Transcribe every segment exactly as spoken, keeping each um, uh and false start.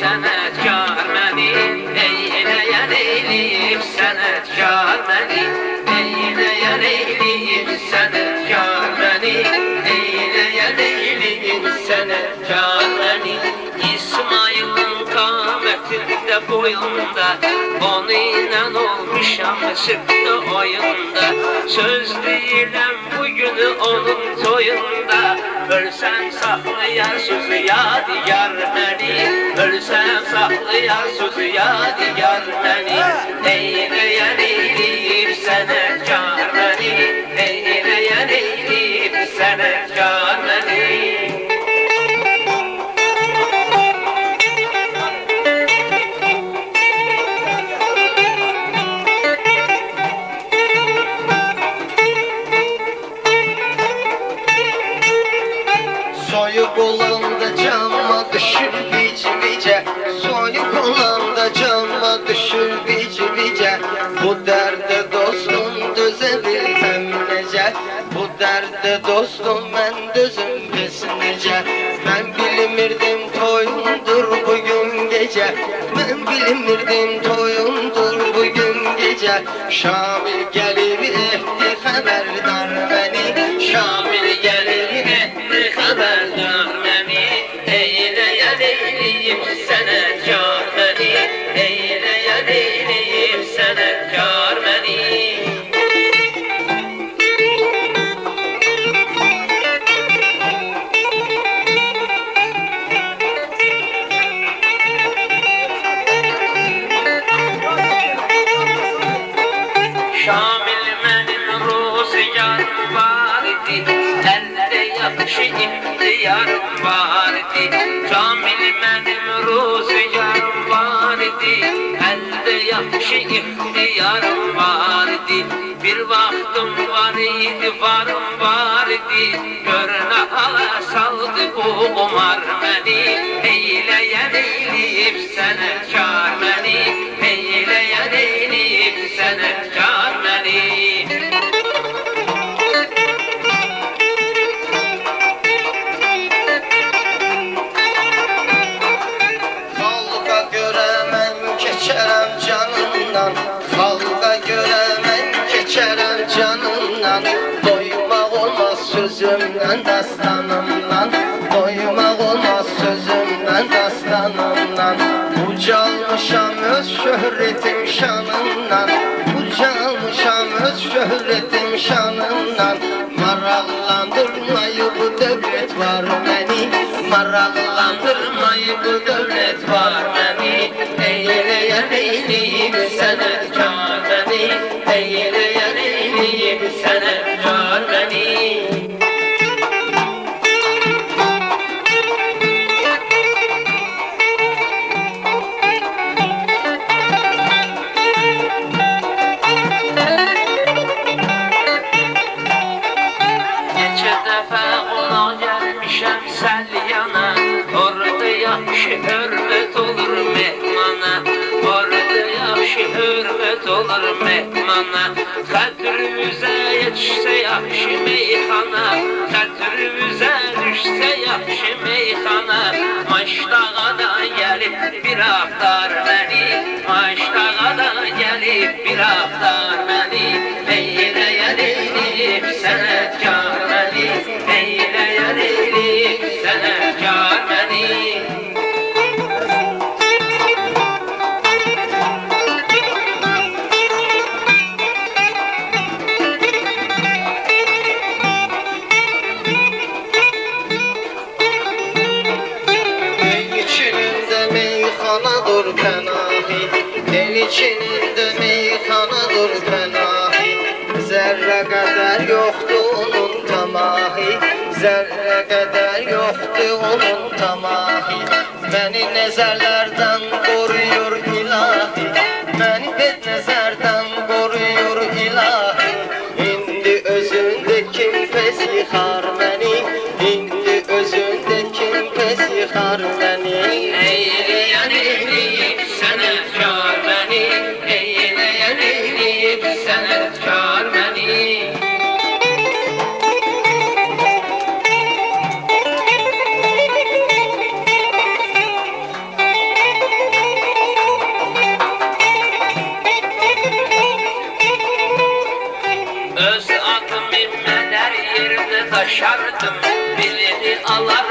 sənətkar məni, eyləyən eyləyib sənətkar məni, eyləyən eyləyib sənətkar məni, eyləyən eyləyib sənətkar məni. İsmail'in qametində boyunda, onu ilə olmuşam sırtda oyunda. Söz deyirəm bugünü onun toyunda, ölsəm saxlayar sözü yadigar məni, ölsəm saxlayar sözü yadigar məni. Eyləyən eyləyib sənətkar məni, eyləyən eyləyib sənətkar məni. Soyuq olanda canıma düşür bici-bicə, soyuq olanda canıma düşür bici-bicə. Bu dərdə dostum dözə bilməm necə, bu dərdə dostum mən dözüm pes necə. Mən bilmirdim toyumdur bugün gecə, mən bilmirdim toyumdur bugün gecə. Şamil gəlib etdi xəbərdar məni, Şamil gəlib etdi xəbərdar məni. Eyləyən eyləyib sənətkar məni, eyləyən eyləyib sənətkar məni. Şamil mənim ruzigarım var idi, əldə yaxşı ixtiyarım var idi. Şamil mənim ruzigarım var idi, əldə yaxşı ixtiyarım var idi. Bir vaxtım var idi, varım var idi, görünə hala saldı bu qumar məni. Eyləyən eyləyib sənətkar məni, eyləyən eyləyib sənətkar məni. Xalqa görə mən keçərəm canımdan, xalqa görə mən keçərəm canımdan. Doymaq olmaz sözümdən, dastanımdan, doymaq olmaz sözümdən, dastanımdan. Ucalmışam öz şöhretim şanımdan, ucalmışam öz şöhretim şanımdan. Maraqlandırmayı bu dövlət var məni, maraqlandırmayı bu dövlət var məni. Eyləyən eyləyib sənətkar məni, eyləyən eyləyib sənətkar məni. Neçə dəfə qonaq gəlmişəm Səlyana, orada yaxşı hörmət olur mehmana, orada yaxşı hörmət olur mehmana. Xətrimizə yetişsə yaxşı meyxana, xətrimizə düşsə yaxşı meyxana. Maştağa da gəlib bir axtar məni, maştağa da gəlib bir axtar məni. Eyləyən eyləyib sənətkar məni, eyləyən eyləyib sənətkar məni. Meyxanadır pənahi, el içində meyxanadır pənahi. Zərrə qədər yoxdur onun tamahi, zərrə qədər yoxdur onun tamahi. Məni nəzərlərdən qoruyur ilahi, məni bed nəzərdən qoruyur ilahi. İndi özündə kim pes yıxar məni, indi özündə kim pes yıxar məni. Eyləyən eyləyib sənətkar məni, eyləyən eyləyib sənətkar məni.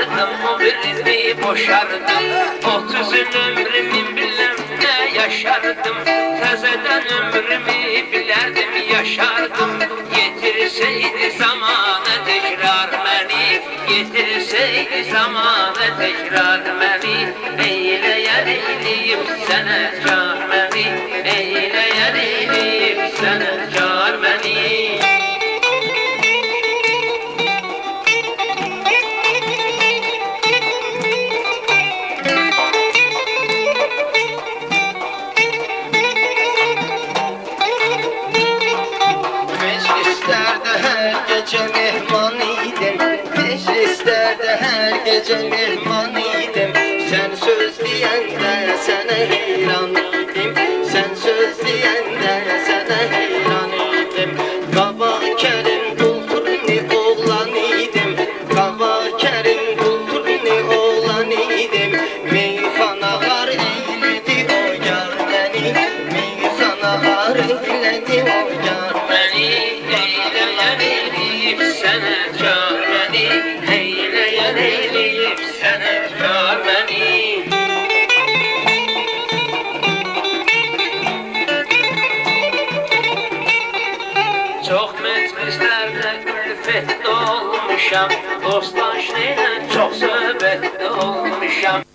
yaşardım, o birini boşardım. Otuzun ömrümü bilmem ne yaşardım, tezeden ömrümü bilerdim yaşardım. Getirseydi zamanı tekrar beni, getirseydi zamanı tekrar beni. Eyleyen eyleyip sene çağır beni, eyleyen eyleyip sene çağır beni. Meclislerde her gece mehman idim, meclislerde her gece mehman idim. Sen söz diyende sana heyran idim, sen söz diyende sana heyran idim. Kaba Kerim kulturni oğlan idim, Kaba Kerim kulturni oğlan idim. Meyxanalar eyledi o yar beni, meyxanalar eyledi o yar beni. Eyleyen eyleyip sene çağır beni, eyleyen eyleyip sene çağır beni. Çok meclislerde külfetli olmuşam, dostlar şeyle çok söhbetli olmuşam.